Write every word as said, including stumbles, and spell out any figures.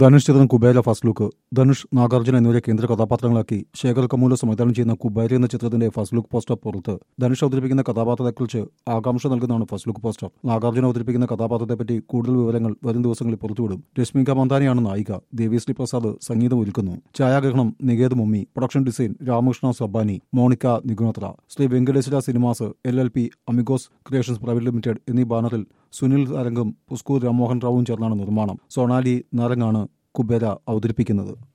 ധനുഷ് ചിത്രം Kubera first look. Dhanush, Nagarjuna എന്നിവരെ കേന്ദ്ര കഥാപാത്രങ്ങളാക്കി ശേഖർ കമൂല സംവിധാനം ചെയ്യുന്ന കുബേര എന്ന ചിത്രത്തിന്റെ ഫസ്റ്റ് ലുക്ക് പോസ്റ്റർ പുറത്ത്. ധനുഷ് അവതരിപ്പിക്കുന്ന കഥാപാത്രത്തെക്കുറിച്ച് ആകാംക്ഷ നൽകുന്നതാണ് ഫസ്റ്റ് ലുക്ക് പോസ്റ്റർ. നാഗാർജുന അവതരിപ്പിക്കുന്ന കഥാപാത്രത്തെപ്പറ്റി കൂടുതൽ വിവരങ്ങൾ വരും ദിവസങ്ങളിൽ പുറത്തുവിടും. രശ്മിക മന്ദാനയാണ് നായിക. ദേവിശ്രീ പ്രസാദ് സംഗീതം ഒരുക്കുന്നു. ഛായാഗ്രഹണം Niketh Mummi. Production design Ramakrishna Sabbani, Monika Nigotra. Sri Venkateswara cinemas, L L P, Amigos creations private limited എന്നീ ബാനറിൽ സുനിൽ അരംഗും പുസ്കൂർ രാമോഹൻ റാവുവും ചേർന്നാണ് നിർമ്മാണം. സൊണാലി നാരങ്ങാണ് കുബേര അവതരിപ്പിക്കുന്നത്.